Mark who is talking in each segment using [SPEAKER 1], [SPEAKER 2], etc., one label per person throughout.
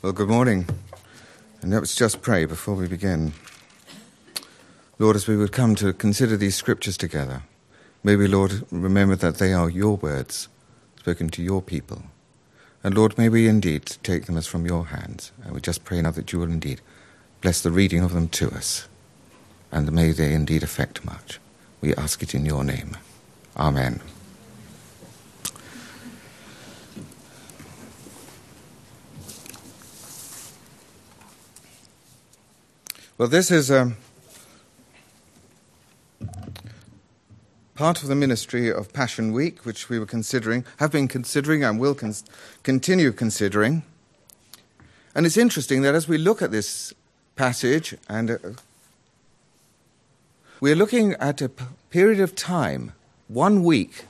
[SPEAKER 1] Well, good morning. And let's just pray before we begin. Lord, as we would come to consider these scriptures together, may we, Lord, remember that they are your words, spoken to your people. And Lord, may we indeed take them as from your hands. And we just pray now that you will indeed bless the reading of them to us. And may they indeed affect much. We ask it in your name. Amen. Well, this is part of the ministry of Passion Week, which we were considering, have been considering and will continue considering. And it's interesting that as we look at this passage, and we're looking at a period of time, 1 week,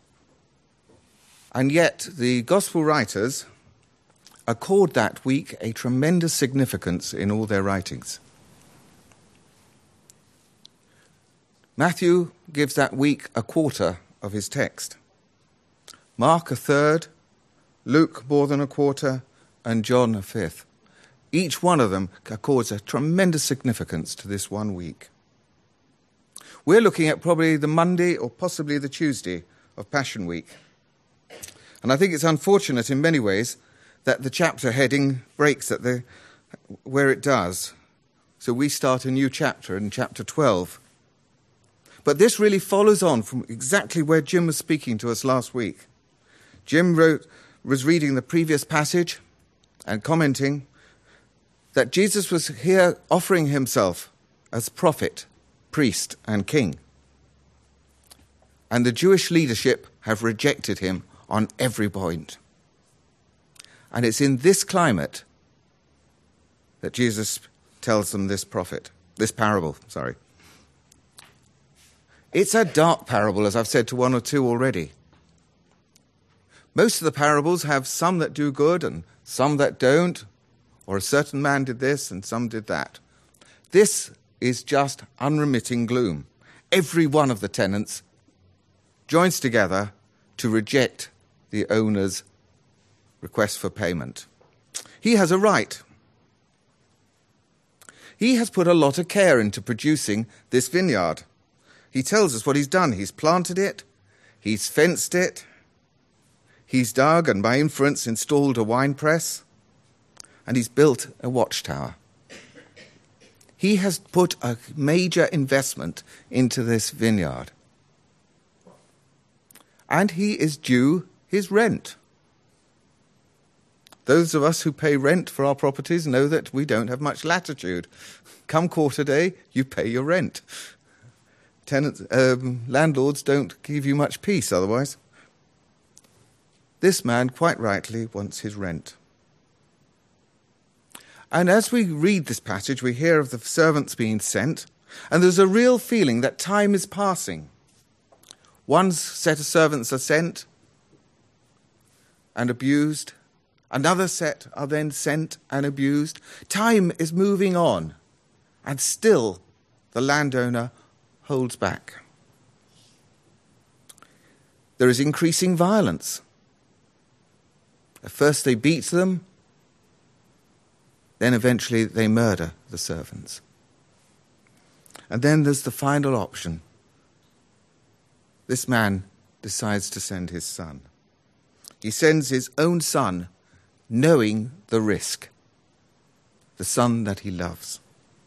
[SPEAKER 1] and yet the gospel writers accord that week a tremendous significance in all their writings. Matthew gives that week a quarter of his text. Mark a third, Luke more than a quarter, and John a fifth. Each one of them accords a tremendous significance to this 1 week. We're looking at probably the Monday or possibly the Tuesday of Passion Week. And I think it's unfortunate in many ways that the chapter heading breaks at where it does. So we start a new chapter in chapter 12. But this really follows on from exactly where Jim was speaking to us last week. Jim was reading the previous passage and commenting that Jesus was here offering himself as prophet, priest, and king. And the Jewish leadership have rejected him on every point. And it's in this climate that Jesus tells them this parable. It's a dark parable, as I've said to one or two already. Most of the parables have some that do good and some that don't, or a certain man did this and some did that. This is just unremitting gloom. Every one of the tenants joins together to reject the owner's request for payment. He has a right. He has put a lot of care into producing this vineyard. He tells us what he's done. He's planted it, he's fenced it, he's dug and by inference installed a wine press, and he's built a watchtower. He has put a major investment into this vineyard. And he is due his rent. Those of us who pay rent for our properties know that we don't have much latitude. Come quarter day, you pay your rent. Landlords don't give you much peace otherwise. This man, quite rightly, wants his rent. And as we read this passage, we hear of the servants being sent, and there's a real feeling that time is passing. One set of servants are sent and abused. Another set are then sent and abused. Time is moving on, and still the landowner holds back. There is increasing violence. At first they beat them, then eventually they murder the servants. And then there's the final option. This man decides to send his son. He sends his own son, knowing the risk, the son that he loves.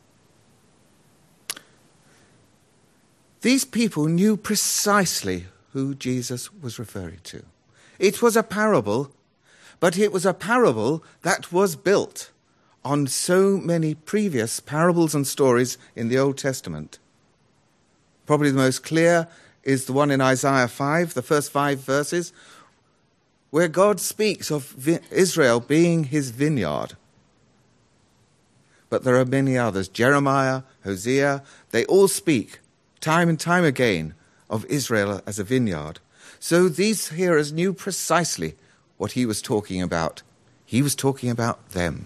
[SPEAKER 1] These people knew precisely who Jesus was referring to. It was a parable, but it was a parable that was built on so many previous parables and stories in the Old Testament. Probably the most clear is the one in Isaiah 5, the first 5 verses, where God speaks of Israel being his vineyard. But there are many others. Jeremiah, Hosea, they all speak time and time again of Israel as a vineyard. So these hearers knew precisely what he was talking about. He was talking about them.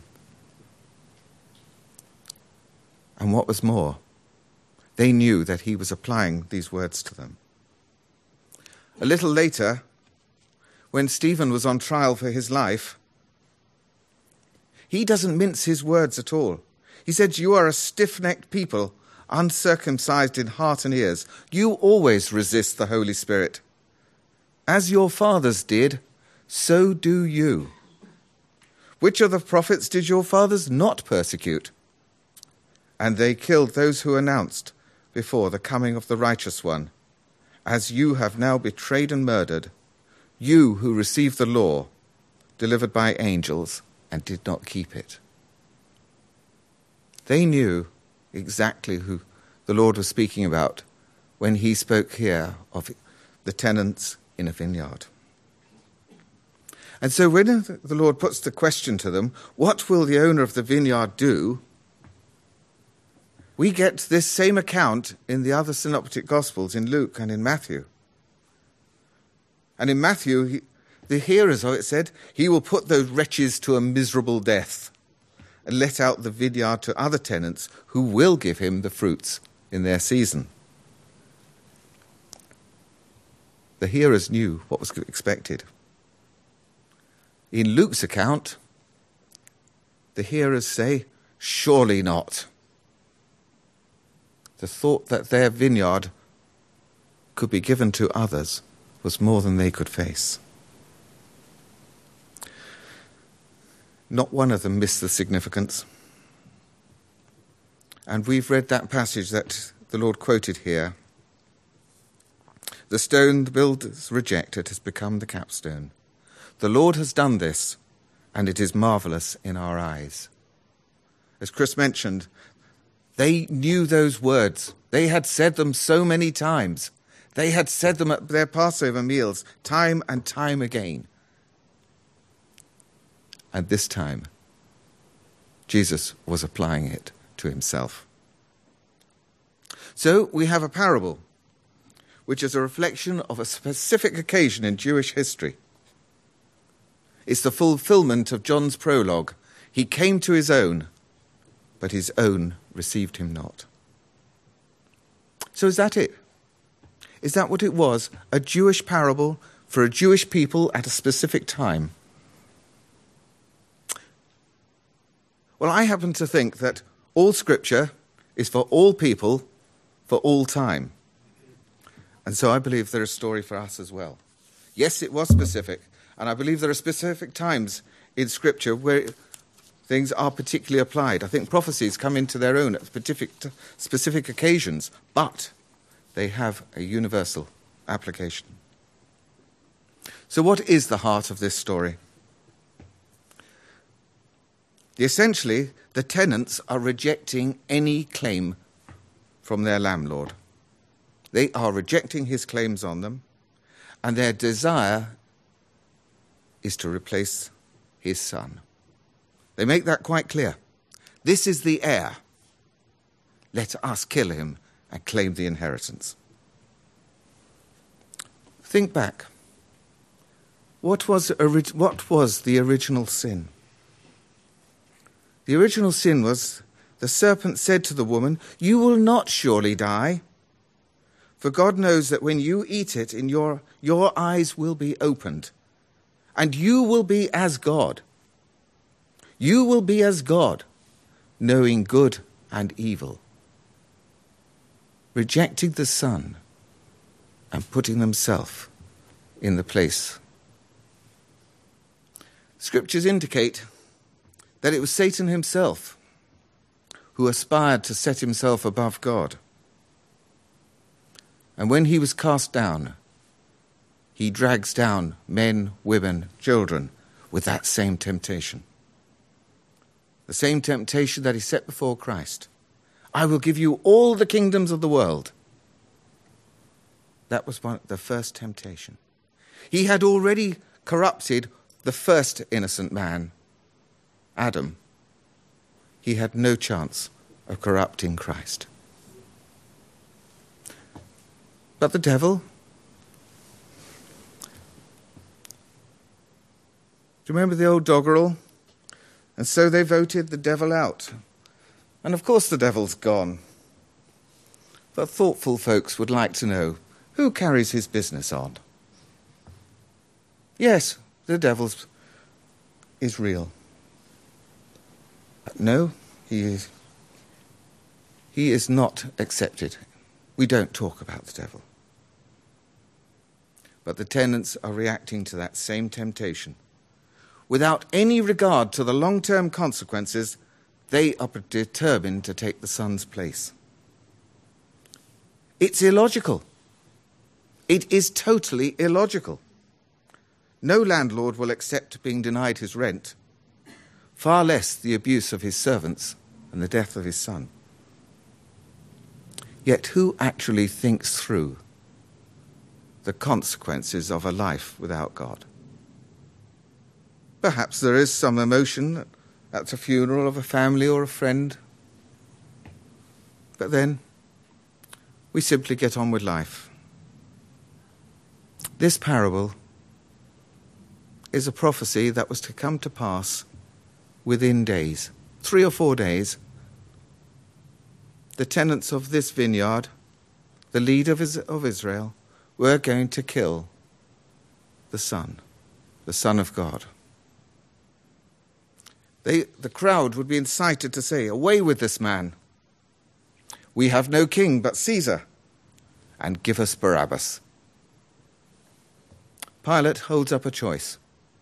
[SPEAKER 1] And what was more, they knew that he was applying these words to them. A little later, when Stephen was on trial for his life, He doesn't mince his words at all. He said, you are a stiff-necked people, uncircumcised in heart and ears. You always resist the Holy Spirit. As your fathers did, so do you. Which of the prophets did your fathers not persecute? And they killed those who announced before the coming of the righteous one, as you have now betrayed and murdered, you who received the law delivered by angels and did not keep it. They knew exactly who the Lord was speaking about when he spoke here of the tenants in a vineyard. And so when the Lord puts the question to them, what will the owner of the vineyard do? We get this same account in the other synoptic Gospels, in Luke and in Matthew. And in Matthew, the hearers of it said, he will put those wretches to a miserable death and let out the vineyard to other tenants who will give him the fruits in their season. The hearers knew what was expected. In Luke's account, the hearers say, surely not. The thought that their vineyard could be given to others was more than they could face. Not one of them missed the significance. And we've read that passage that the Lord quoted here. The stone the builders rejected has become the capstone. The Lord has done this, and it is marvelous in our eyes. As Chris mentioned, they knew those words. They had said them so many times. They had said them at their Passover meals time and time again. And this time, Jesus was applying it to himself. So we have a parable, which is a reflection of a specific occasion in Jewish history. It's the fulfillment of John's prologue. He came to his own, but his own received him not. So is that it? Is that what it was? A Jewish parable for a Jewish people at a specific time? Well, I happen to think that all Scripture is for all people, for all time. And so I believe there is a story for us as well. Yes, it was specific, and I believe there are specific times in Scripture where things are particularly applied. I think prophecies come into their own at specific occasions, but they have a universal application. So what is the heart of this story? Essentially, the tenants are rejecting any claim from their landlord. They are rejecting his claims on them, and their desire is to replace his son. They make that quite clear. This is the heir. Let us kill him and claim the inheritance. Think back. What was the original sin? The original sin was the serpent said to the woman, "You will not surely die. For God knows that when you eat it, your eyes will be opened, and you will be as God. You will be as God, knowing good and evil." Rejecting the Son and putting themselves in the place. Scriptures indicate that it was Satan himself who aspired to set himself above God. And when he was cast down, he drags down men, women, children with that same temptation. The same temptation that he set before Christ. I will give you all the kingdoms of the world. That was the first temptation. He had already corrupted the first innocent man, Adam. He had no chance of corrupting Christ. But the devil? Do you remember the old doggerel? And so they voted the devil out. And of course the devil's gone. But thoughtful folks would like to know, who carries his business on? Yes, the devil is real. No, he is not accepted. We don't talk about the devil. But the tenants are reacting to that same temptation. Without any regard to the long-term consequences, they are determined to take the Son's place. It's illogical. It is totally illogical. No landlord will accept being denied his rent, far less the abuse of his servants and the death of his son. Yet who actually thinks through the consequences of a life without God? Perhaps there is some emotion at the funeral of a family or a friend, but then we simply get on with life. This parable is a prophecy that was to come to pass within days, 3 or 4 days. The tenants of this vineyard, the leader of Israel, were going to kill the Son of God. The crowd would be incited to say, "Away with this man. We have no king but Caesar, and give us Barabbas." Pilate holds up a choice: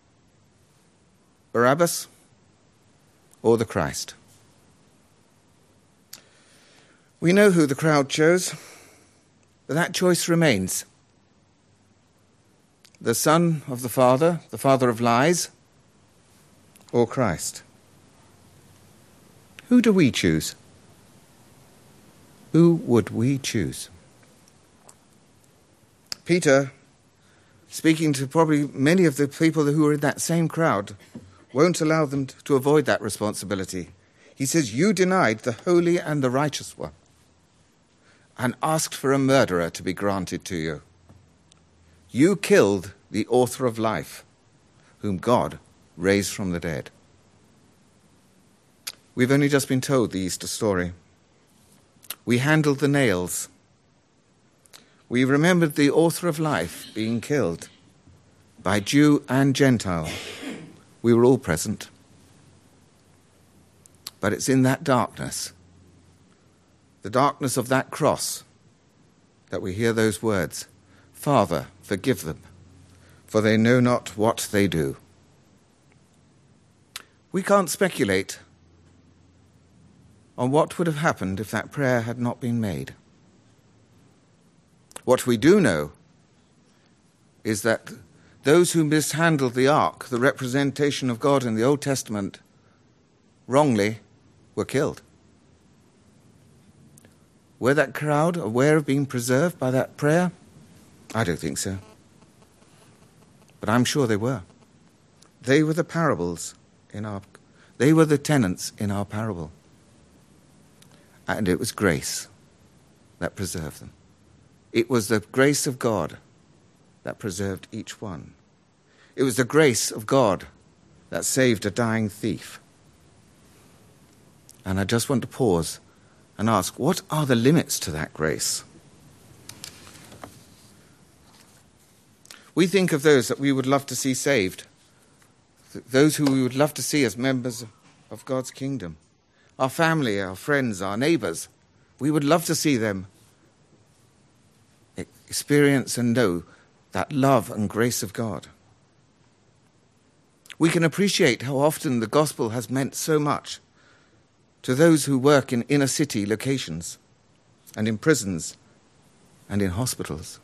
[SPEAKER 1] Barabbas or the Christ. We know who the crowd chose, but that choice remains. The son of the father of lies, or Christ. Who do we choose? Who would we choose? Peter, speaking to probably many of the people who were in that same crowd, won't allow them to avoid that responsibility. He says, "You denied the holy and the righteous one and asked for a murderer to be granted to you. You killed the author of life, whom God raised from the dead." We've only just been told the Easter story. We handled the nails. We remembered the author of life being killed by Jew and Gentile. We were all present. But it's in that darkness, the darkness of that cross, that we hear those words, "Father, forgive them, for they know not what they do." We can't speculate on what would have happened if that prayer had not been made. What we do know is that those who mishandled the ark, the representation of God in the Old Testament, wrongly were killed. Were that crowd aware of being preserved by that prayer? I don't think so. But I'm sure they were. They were the they were the tenants in our parable. And it was grace that preserved them. It was the grace of God that preserved each one. It was the grace of God that saved a dying thief. And I just want to pause and ask, what are the limits to that grace? We think of those that we would love to see saved, those who we would love to see as members of God's kingdom. Our family, our friends, our neighbours. We would love to see them experience and know that love and grace of God. We can appreciate how often the gospel has meant so much to those who work in inner city locations and in prisons and in hospitals.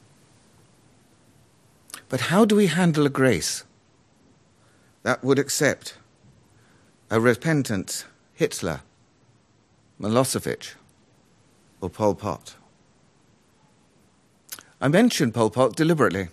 [SPEAKER 1] But how do we handle a grace that would accept a repentant Hitler, Milosevic, or Pol Pot? I mentioned Pol Pot deliberately.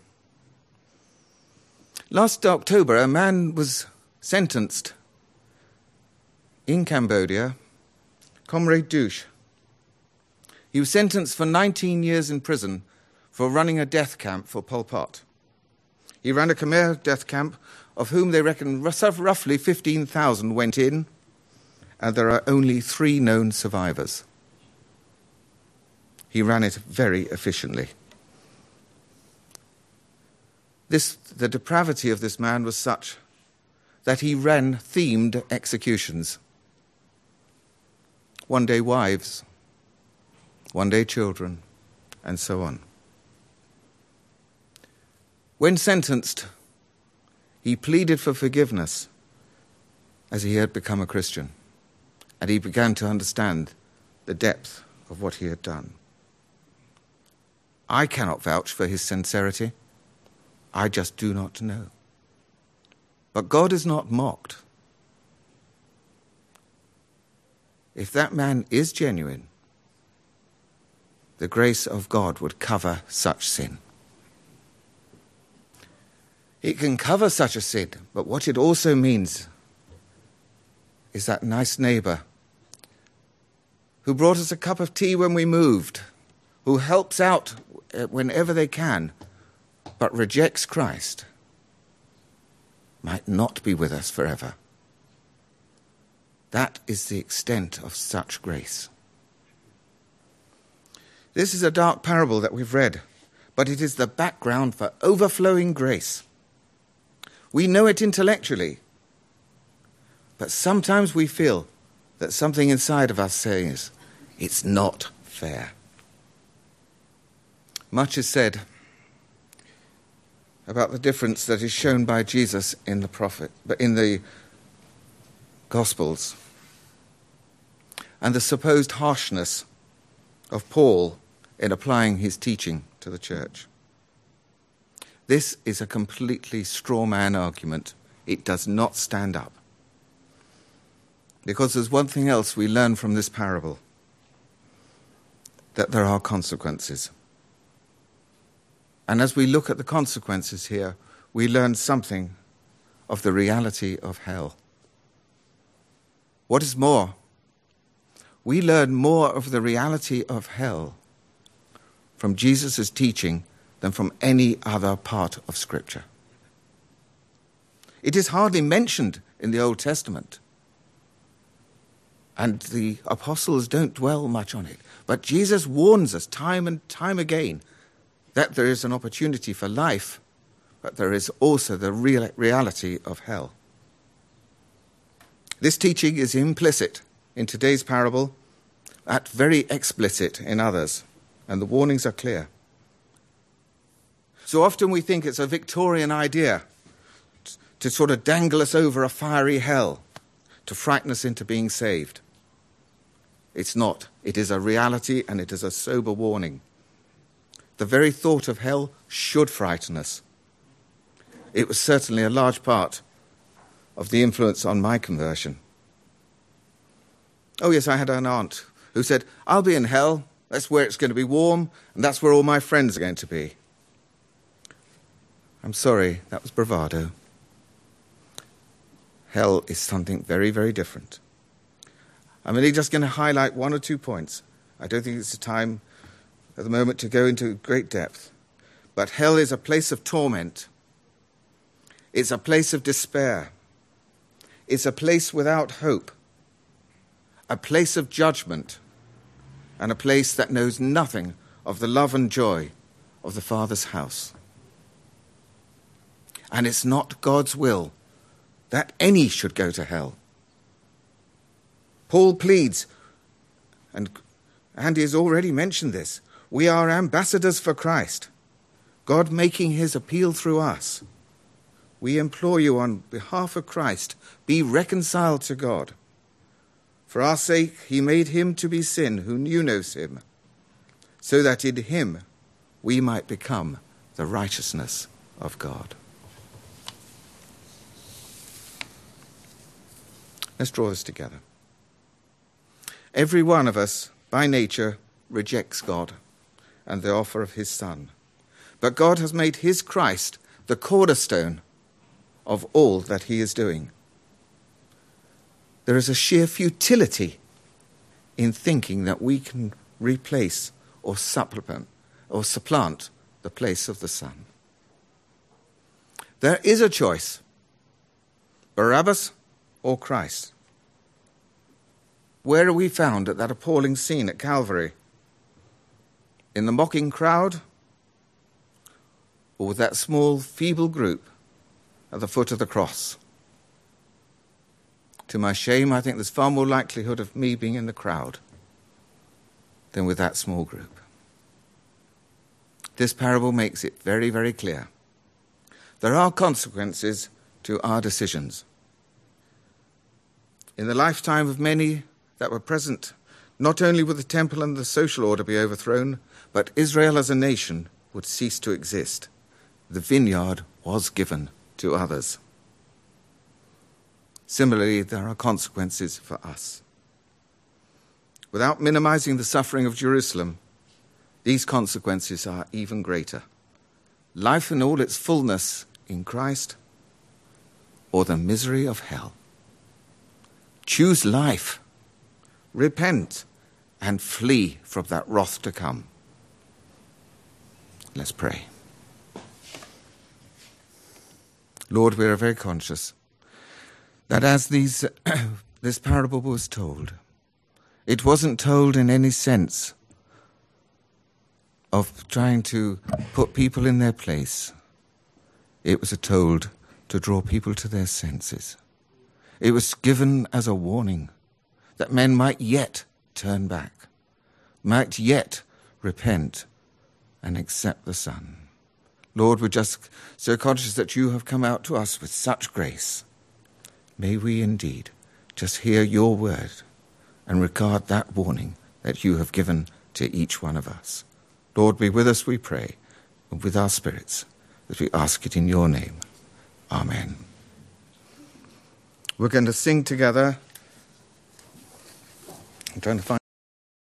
[SPEAKER 1] Last October, a man was sentenced in Cambodia, Comrade Douche. He was sentenced for 19 years in prison for running a death camp for Pol Pot. He ran a Khmer death camp, of whom they reckon roughly 15,000 went in, and there are only 3 known survivors. He ran it very efficiently. The depravity of this man was such that he ran themed executions. one day wives, one day children, and so on. When sentenced, he pleaded for forgiveness as he had become a Christian, and he began to understand the depth of what he had done. I cannot vouch for his sincerity. I just do not know. But God is not mocked. If that man is genuine, the grace of God would cover such sin. It can cover such a sin, but what it also means is that nice neighbour who brought us a cup of tea when we moved, who helps out whenever they can, but rejects Christ, might not be with us forever. That is the extent of such grace. This is a dark parable that we've read, but it is the background for overflowing grace. We know it intellectually, but sometimes we feel that something inside of us says, it's not fair. Much is said about the difference that is shown by Jesus in the Gospels, and the supposed harshness of Paul in applying his teaching to the church. This is a completely straw man argument. It does not stand up. Because there's one thing else we learn from this parable, that there are consequences. And as we look at the consequences here, we learn something of the reality of hell. What is more, we learn more of the reality of hell from Jesus' teaching than from any other part of Scripture. It is hardly mentioned in the Old Testament, and the apostles don't dwell much on it. But Jesus warns us time and time again that there is an opportunity for life, but there is also the reality of hell. This teaching is implicit in today's parable, and very explicit in others, and the warnings are clear. So often we think it's a Victorian idea to sort of dangle us over a fiery hell, to frighten us into being saved. It's not. It is a reality, and it is a sober warning. The very thought of hell should frighten us. It was certainly a large part of the influence on my conversion. Oh yes, I had an aunt who said, I'll be in hell, that's where it's going to be warm, and that's where all my friends are going to be. I'm sorry, that was bravado. Hell is something very, very different. I'm only just going to highlight one or 2 points. I don't think it's the time at the moment to go into great depth. But hell is a place of torment. It's a place of despair. It's a place without hope. A place of judgment. And a place that knows nothing of the love and joy of the Father's house. And it's not God's will that any should go to hell. Paul pleads, and Andy has already mentioned this, we are ambassadors for Christ, God making his appeal through us. We implore you on behalf of Christ, be reconciled to God. For our sake he made him to be sin who knew no sin, so that in him we might become the righteousness of God. Let's draw this together. Every one of us, by nature, rejects God and the offer of his Son. But God has made his Christ the cornerstone of all that he is doing. There is a sheer futility in thinking that we can replace or supplant the place of the Son. There is a choice, Barabbas or Christ. Where are we found at that appalling scene at Calvary? In the mocking crowd? Or with that small, feeble group at the foot of the cross? To my shame, I think there's far more likelihood of me being in the crowd than with that small group. This parable makes it very, very clear. There are consequences to our decisions. In the lifetime of many that were present, not only would the temple and the social order be overthrown, but Israel as a nation would cease to exist. The vineyard was given to others. Similarly, there are consequences for us. Without minimizing the suffering of Jerusalem, these consequences are even greater. Life in all its fullness in Christ, or the misery of hell. Choose life, repent, and flee from that wrath to come. Let's pray. Lord, we are very conscious that as this parable was told, it wasn't told in any sense of trying to put people in their place. It was told to draw people to their senses. It was given as a warning that men might yet turn back, might yet repent and accept the Son. Lord, we're just so conscious that you have come out to us with such grace. May we indeed just hear your word and regard that warning that you have given to each one of us. Lord, be with us, we pray, and with our spirits, as we ask it in your name. Amen. We're going to sing together. I'm trying to find